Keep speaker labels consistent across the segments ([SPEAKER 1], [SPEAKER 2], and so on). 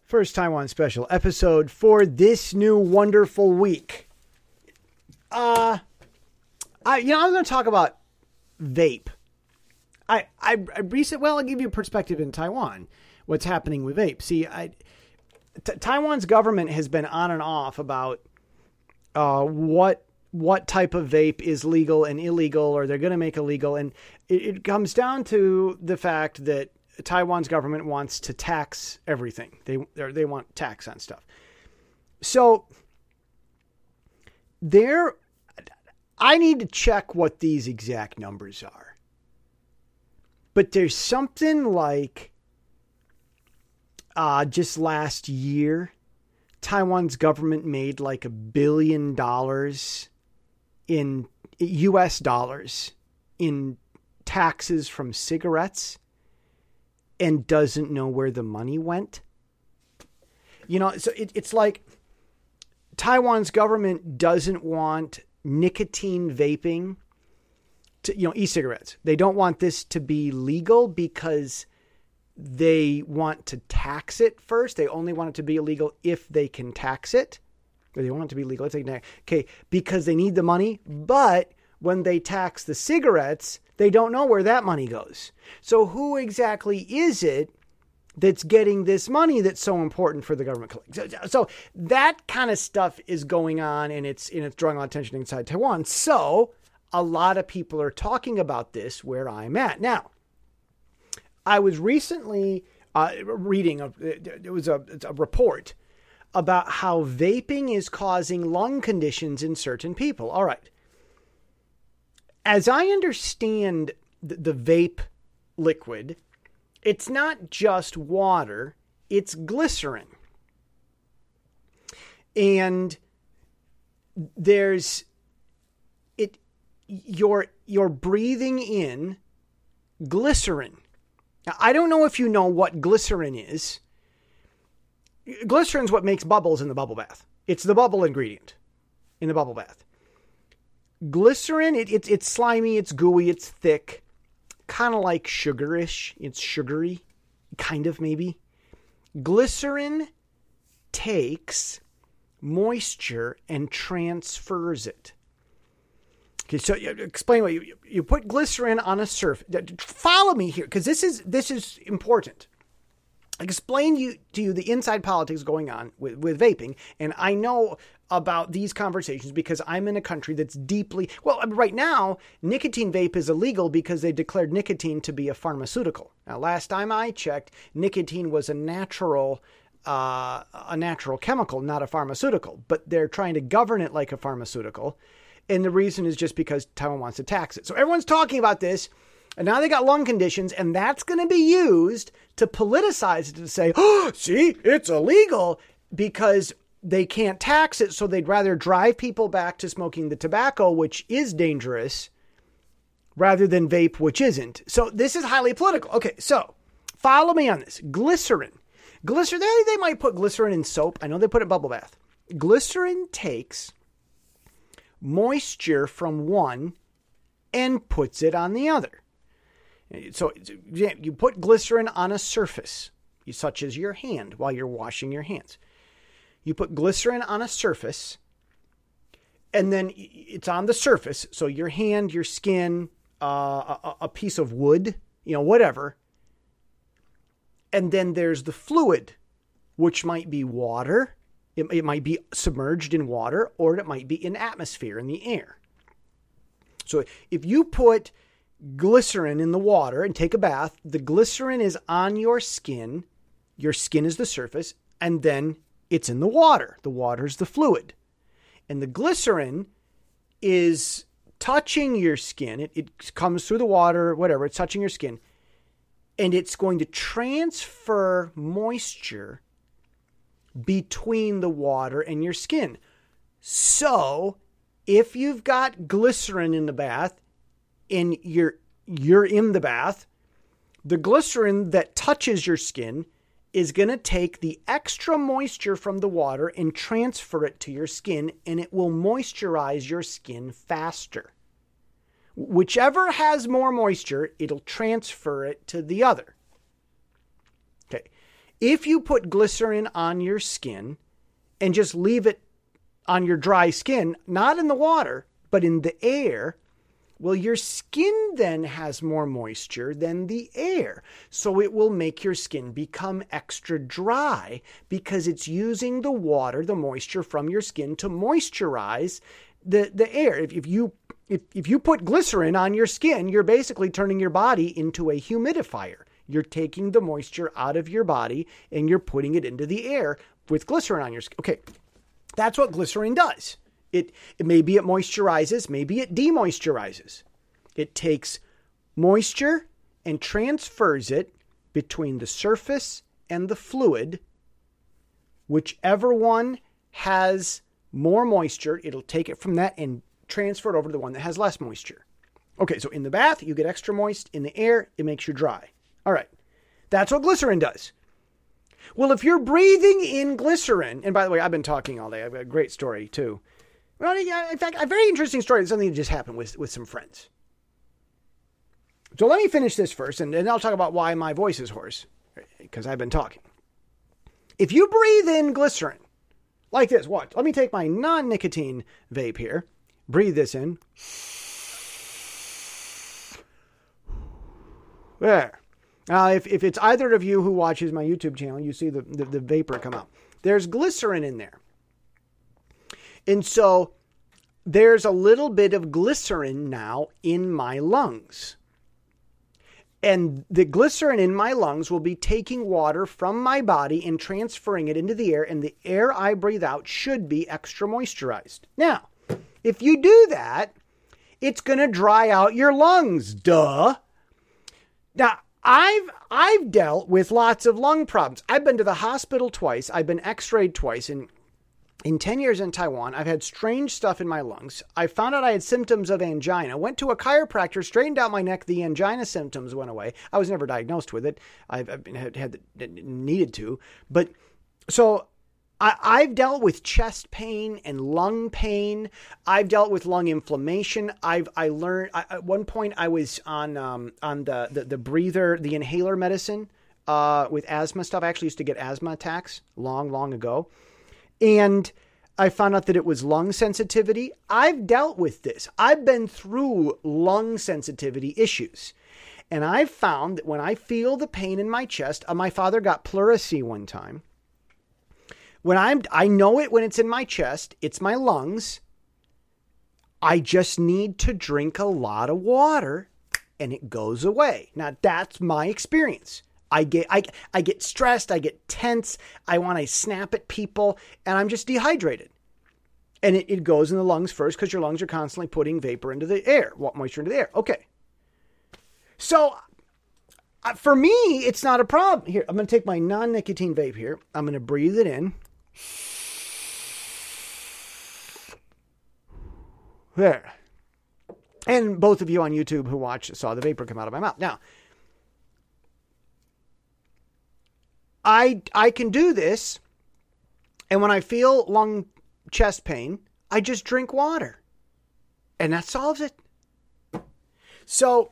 [SPEAKER 1] First Taiwan special episode for this new wonderful week. I'm going to talk about vape. I'll give you a perspective in Taiwan. What's happening with vape? See, Taiwan's government has been on and off about what type of vape is legal and illegal, or they're going to make illegal, and it comes down to the fact that Taiwan's government wants to tax everything. They want tax on stuff. So I need to check what these exact numbers are. But there's something like just last year, Taiwan's government made like $1 billion in US dollars in taxes from cigarettes and doesn't know where the money went. So it's like Taiwan's government doesn't want nicotine vaping to, e-cigarettes. They don't want this to be legal because they want to tax it first. They only want it to be illegal if they can tax it. Or they want it to be legal if they can. Okay, because they need the money. But when they tax the cigarettes, they don't know where that money goes. So who exactly is it that's getting this money that's so important for the government? So that kind of stuff is going on, and it's drawing a lot of attention inside Taiwan. So a lot of people are talking about this where I'm at. Now, I was recently reading, it was a report about how vaping is causing lung conditions in certain people. All right. As I understand the vape liquid, it's not just water, it's glycerin. And you're breathing in glycerin. Now, I don't know if you know what glycerin is. Glycerin's what makes bubbles in the bubble bath. It's the bubble ingredient in the bubble bath. Glycerin, it's slimy, it's gooey, it's thick, kind of like sugarish. It's sugary, kind of maybe. Glycerin takes moisture and transfers it. Okay, so explain what you put glycerin on a surface. Follow me here, because this is important. Explain to you the inside politics going on with vaping, and I know about these conversations because I'm in a country that's deeply... Well, right now, nicotine vape is illegal because they declared nicotine to be a pharmaceutical. Now, last time I checked, nicotine was a natural chemical, not a pharmaceutical, but they're trying to govern it like a pharmaceutical, and the reason is just because Taiwan wants to tax it. So everyone's talking about this, and now they got lung conditions, and that's going to be used to politicize it, to say, oh, see, it's illegal because they can't tax it. So they'd rather drive people back to smoking the tobacco, which is dangerous, rather than vape, which isn't. So this is highly political. Okay, so follow me on this. Glycerin. They might put glycerin in soap. I know they put it in bubble bath. Glycerin takes moisture from one and puts it on the other. So you put glycerin on a surface, such as your hand while you're washing your hands. You put glycerin on a surface, and then it's on the surface. So your hand, your skin, a piece of wood, whatever. And then there's the fluid, which might be water. It might be submerged in water, or it might be in atmosphere, in the air. So if you put glycerin in the water and take a bath, the glycerin is on your skin is the surface, and then it's in the water. The water's the fluid. And the glycerin is touching your skin. It comes through the water, whatever, it's touching your skin, and it's going to transfer moisture between the water and your skin. So if you've got glycerin in the bath, and you're in the bath, the glycerin that touches your skin is going to take the extra moisture from the water and transfer it to your skin, and it will moisturize your skin faster. Whichever has more moisture, it'll transfer it to the other. Okay. If you put glycerin on your skin and just leave it on your dry skin, not in the water, but in the air, well, your skin then has more moisture than the air. So it will make your skin become extra dry because it's using the water, the moisture from your skin to moisturize the air. If you put glycerin on your skin, you're basically turning your body into a humidifier. You're taking the moisture out of your body and you're putting it into the air with glycerin on your skin. Okay, that's what glycerin does. It maybe it moisturizes, maybe it demoisturizes. It takes moisture and transfers it between the surface and the fluid. Whichever one has more moisture, it'll take it from that and transfer it over to the one that has less moisture. Okay, so in the bath, you get extra moist. In the air, it makes you dry. All right, that's what glycerin does. Well, if you're breathing in glycerin, and by the way, I've been talking all day. I've got a great story too. Well, in fact, a very interesting story. It's something that just happened with some friends. So let me finish this first, and I'll talk about why my voice is hoarse, because I've been talking. If you breathe in glycerin, like this, watch. Let me take my non-nicotine vape here. Breathe this in. There. Now, if it's either of you who watches my YouTube channel, you see the vapor come out. There's glycerin in there. And so there's a little bit of glycerin now in my lungs. And the glycerin in my lungs will be taking water from my body and transferring it into the air. And the air I breathe out should be extra moisturized. Now, if you do that, it's going to dry out your lungs. Duh. Now, I've dealt with lots of lung problems. I've been to the hospital twice. I've been x-rayed twice. And in 10 years in Taiwan, I've had strange stuff in my lungs. I found out I had symptoms of angina. Went to a chiropractor, straightened out my neck. The angina symptoms went away. I was never diagnosed with it. I've needed to. But so I've dealt with chest pain and lung pain. I've dealt with lung inflammation. I learned at one point I was on the breather, the inhaler medicine with asthma stuff. I actually used to get asthma attacks long ago. And I found out that it was lung sensitivity. I've dealt with this. I've been through lung sensitivity issues. And I've found that when I feel the pain in my chest, my father got pleurisy one time. I know it when it's in my chest, it's my lungs. I just need to drink a lot of water and it goes away. Now that's my experience. I get stressed, I get tense, I want to snap at people, and I'm just dehydrated. And it goes in the lungs first because your lungs are constantly putting vapor into the air, moisture into the air. Okay. So for me, it's not a problem. Here, I'm going to take my non-nicotine vape here. I'm going to breathe it in. There. And both of you on YouTube who watched saw the vapor come out of my mouth. Now, I can do this, and when I feel lung chest pain, I just drink water, and that solves it. So,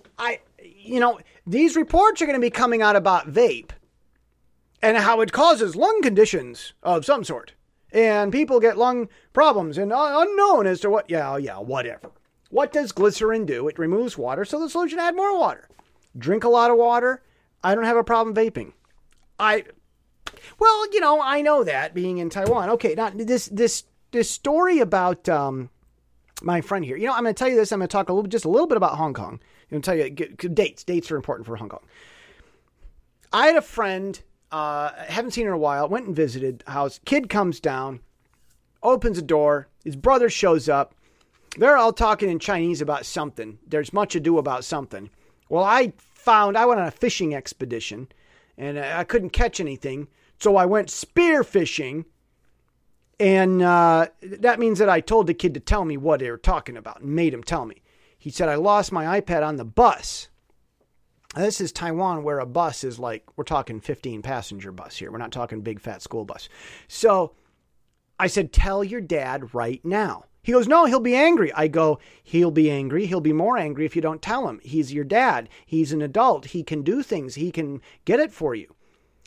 [SPEAKER 1] these reports are going to be coming out about vape and how it causes lung conditions of some sort, and people get lung problems, and unknown as to what. Yeah, whatever. What does glycerin do? It removes water, so the solution: add more water. Drink a lot of water. I don't have a problem vaping. I know that being in Taiwan. Okay, now this story about my friend here. I'm going to tell you this. I'm going to talk just a little bit about Hong Kong. I'm going to tell you dates. Dates are important for Hong Kong. I had a friend, haven't seen her in a while. Went and visited house. Kid comes down, opens a door. His brother shows up. They're all talking in Chinese about something. There's much ado about something. Well, I went on a fishing expedition. And I couldn't catch anything, so I went spear fishing. And that means that I told the kid to tell me what they were talking about and made him tell me. He said, I lost my iPad on the bus. Now, this is Taiwan, where a bus is like, we're talking 15-passenger bus here. We're not talking big, fat school bus. So I said, tell your dad right now. He goes, no, he'll be angry. I go, he'll be angry. He'll be more angry if you don't tell him. He's your dad. He's an adult. He can do things. He can get it for you.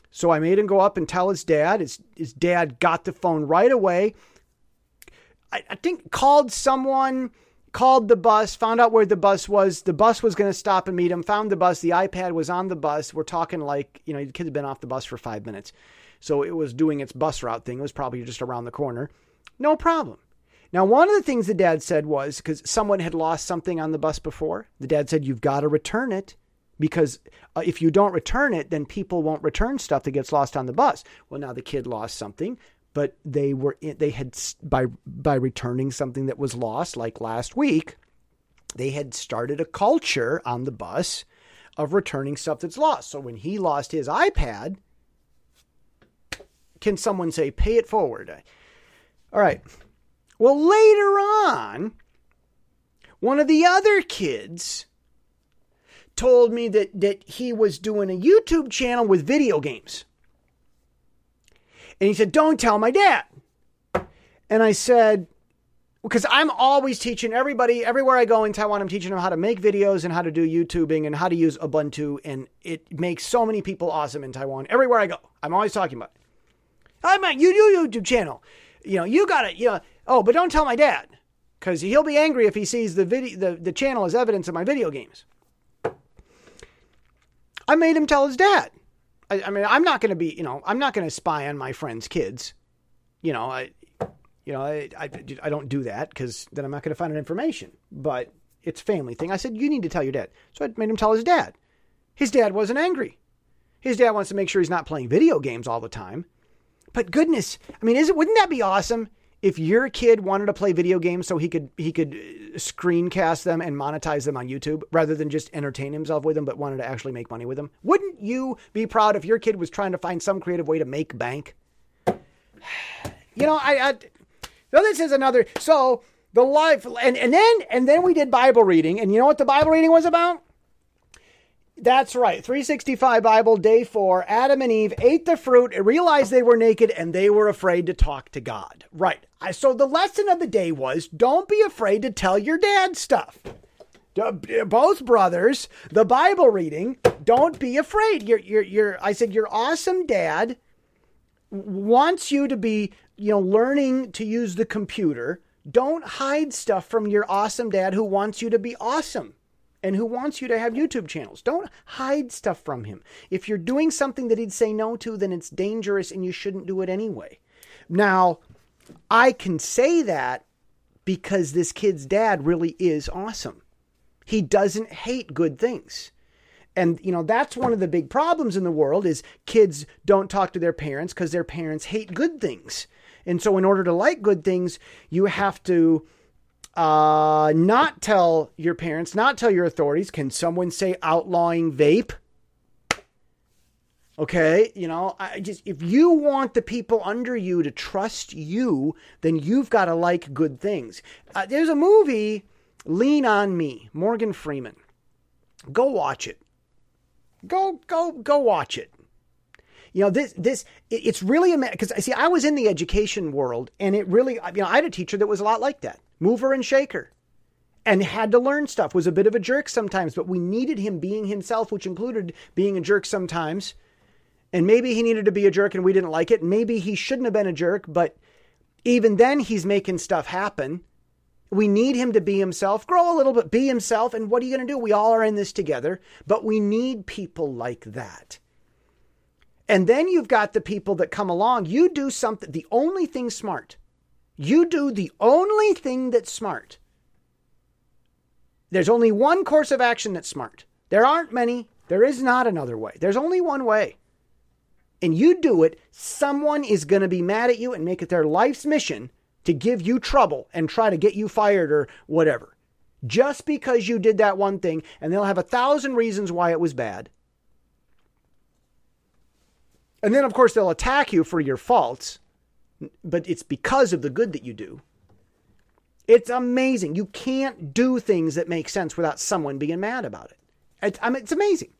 [SPEAKER 1] So I made him go up and tell his dad. His dad got the phone right away. I think called someone, called the bus, found out where the bus was. The bus was going to stop and meet him, found the bus. The iPad was on the bus. We're talking like, the kid had been off the bus for 5 minutes. So it was doing its bus route thing. It was probably just around the corner. No problem. Now, one of the things the dad said was, because someone had lost something on the bus before, the dad said, you've got to return it, because if you don't return it, then people won't return stuff that gets lost on the bus. Well, now the kid lost something, but they had, by returning something that was lost, like last week, they had started a culture on the bus of returning stuff that's lost. So when he lost his iPad, can someone say, pay it forward? All right. Well, later on, one of the other kids told me that he was doing a YouTube channel with video games. And he said, don't tell my dad. And I said, because I'm always teaching everybody, everywhere I go in Taiwan, I'm teaching them how to make videos and how to do YouTubing and how to use Ubuntu. And it makes so many people awesome in Taiwan. Everywhere I go, I'm always talking about it. I'm a YouTube channel. You got it. Oh, but don't tell my dad, because he'll be angry if he sees the channel as evidence of my video games. I made him tell his dad. I mean, I'm not going to be, I'm not going to spy on my friends' kids. I don't do that, because then I'm not going to find out information. But it's a family thing. I said, you need to tell your dad. So I made him tell his dad. His dad wasn't angry. His dad wants to make sure he's not playing video games all the time. But goodness, I mean, wouldn't that be awesome if your kid wanted to play video games so he could screencast them and monetize them on YouTube rather than just entertain himself with them, but wanted to actually make money with them? Wouldn't you be proud if your kid was trying to find some creative way to make bank? This is another. So the life, and then we did Bible reading, and you know what the Bible reading was about? That's right. 365 Bible, day 4. Adam and Eve ate the fruit, realized they were naked, and they were afraid to talk to God. Right. So the lesson of the day was, don't be afraid to tell your dad stuff. Both brothers, the Bible reading, don't be afraid. I said, your awesome dad wants you to be, learning to use the computer. Don't hide stuff from your awesome dad who wants you to be awesome. And who wants you to have YouTube channels. Don't hide stuff from him. If you're doing something that he'd say no to, then it's dangerous and you shouldn't do it anyway. Now, I can say that because this kid's dad really is awesome. He doesn't hate good things. And, that's one of the big problems in the world is kids don't talk to their parents because their parents hate good things. And so in order to like good things, you have to not tell your parents, not tell your authorities. Can someone say outlawing vape? Okay. If you want the people under you to trust you, then you've got to like good things. There's a movie, Lean on Me, Morgan Freeman. Go watch it. Go watch it. It's really because see, I was in the education world, and it really, I had a teacher that was a lot like that. Mover and shaker, and had to learn stuff, was a bit of a jerk sometimes, but we needed him being himself, which included being a jerk sometimes. And maybe he needed to be a jerk and we didn't like it. Maybe he shouldn't have been a jerk, but even then he's making stuff happen. We need him to be himself, grow a little bit, be himself. And what are you going to do? We all are in this together, but we need people like that. And then you've got the people that come along. You do something, the only thing smart. You do the only thing that's smart. There's only one course of action that's smart. There aren't many. There is not another way. There's only one way. And you do it, someone is going to be mad at you and make it their life's mission to give you trouble and try to get you fired or whatever. Just because you did that one thing, and they'll have 1,000 reasons why it was bad. And then, of course, they'll attack you for your faults, but it's because of the good that you do. It's amazing. You can't do things that make sense without someone being mad about it. It's amazing.